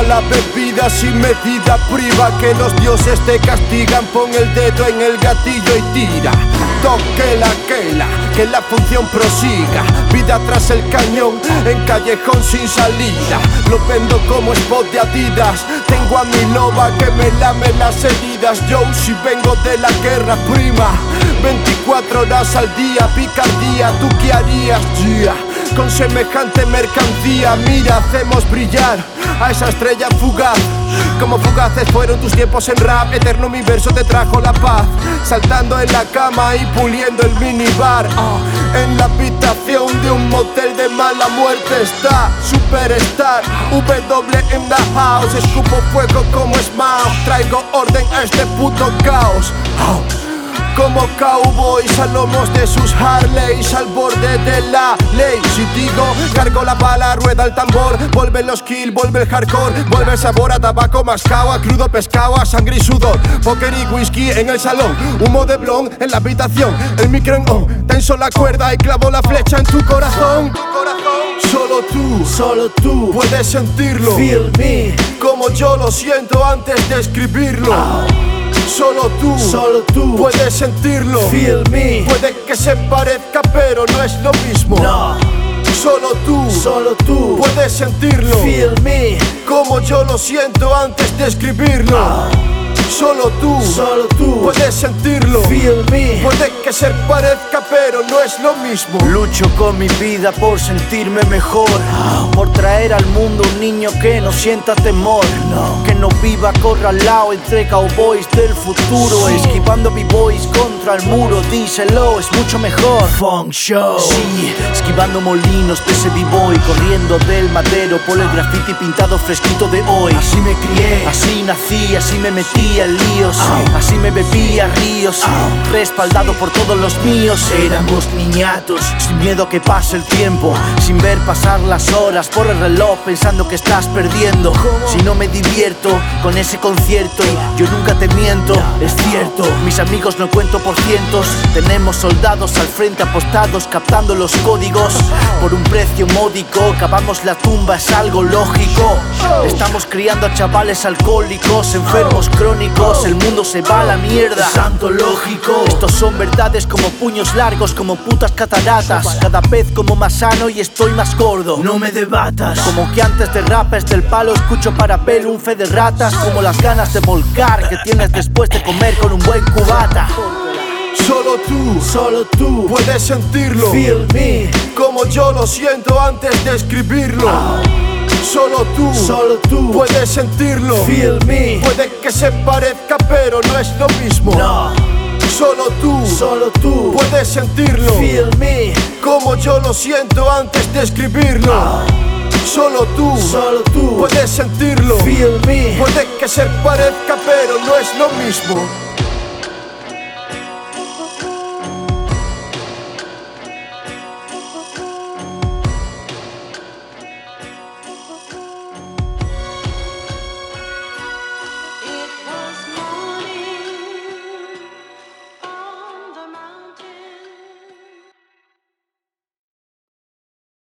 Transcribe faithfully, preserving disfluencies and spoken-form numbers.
Controla la bebida sin medida, priva que los dioses te castigan. Pon el dedo en el gatillo y tira. Toque la quela, que la función prosiga. Vida tras el cañón, en callejón sin salida. Lo vendo como spot de Adidas. Tengo a mi loba que me lame las heridas. Yo si vengo de la guerra, prima. Veinticuatro horas al día, picardía. ¿Tú qué harías, yeah? Con semejante mercancía, mira, hacemos brillar a esa estrella fugaz. Como fugaces fueron tus tiempos en rap, eterno mi verso te trajo la paz. Saltando en la cama y puliendo el minibar. oh. En la habitación de un motel de mala muerte está Superstar, W in the house. Escupo fuego como Smaug, traigo orden a este puto caos. oh. Como cowboys a lomos de sus Harleys, al borde de la ley. Si digo, cargo la bala, rueda el tambor. Vuelven los kills, vuelve el hardcore. Vuelve el sabor a tabaco mascao, a crudo pescado, a sangre y sudor. Póker y whisky en el salón, humo de blond en la habitación. El micro en on, tenso la cuerda y clavo la flecha en tu corazón. Solo tú, solo tú puedes sentirlo. Feel me, como yo lo siento antes de escribirlo. oh. Solo tú, solo tú puedes sentirlo. Feel me, puede que se parezca pero no es lo mismo. no. Solo tú, solo tú puedes sentirlo. Feel me, como yo lo siento antes de escribirlo. oh. Solo tú, solo tú puedes sentirlo. Feel me, puede que se parezca pero no es lo mismo. lucho con mi vida por sentirme mejor, oh. por traer al mundo un niño que no sienta temor, no. que no viva acorralado entre cowboys del futuro, sí. esquivando b-boys contra el muro. Díselo, es mucho mejor. Funk Show, sí, esquivando molinos de ese b-boy, corriendo del madero por el graffiti pintado fresquito de hoy. Así me crié, así nací, así me metí en líos, oh. así me bebía ríos, oh. respaldado por todos los míos. Éramos niñatos, sin miedo a que pase el tiempo, sin ver pasar las horas por el reloj, pensando que estás perdiendo. Si no me divierto con ese concierto, y yo nunca te miento, es cierto. Mis amigos no cuento por cientos, tenemos soldados al frente apostados, captando los códigos por un precio módico. Cavamos la tumba, es algo lógico. Estamos criando a chavales alcohólicos, enfermos crónicos. El mundo se va a la mierda, santo lógico. Estos son verdades como puños largos, como putas cataratas. Cada vez como más sano y estoy más gordo. No me debatas. Como que antes de rapes del palo escucho para pelo un fe de ratas. Como las ganas de volcar que tienes después de comer con un buen cubata. Solo tú, solo tú puedes sentirlo. Feel me, como yo lo siento antes de escribirlo. oh. Solo tú, solo tú puedes sentirlo. Feel me, puede que se parezca pero no es lo mismo. no. Solo tú, solo tú puedes sentirlo. Feel me, como yo lo siento antes de escribirlo. oh. Solo tú, solo tú puedes sentirlo. Feel me, puede que se parezca pero no es lo mismo.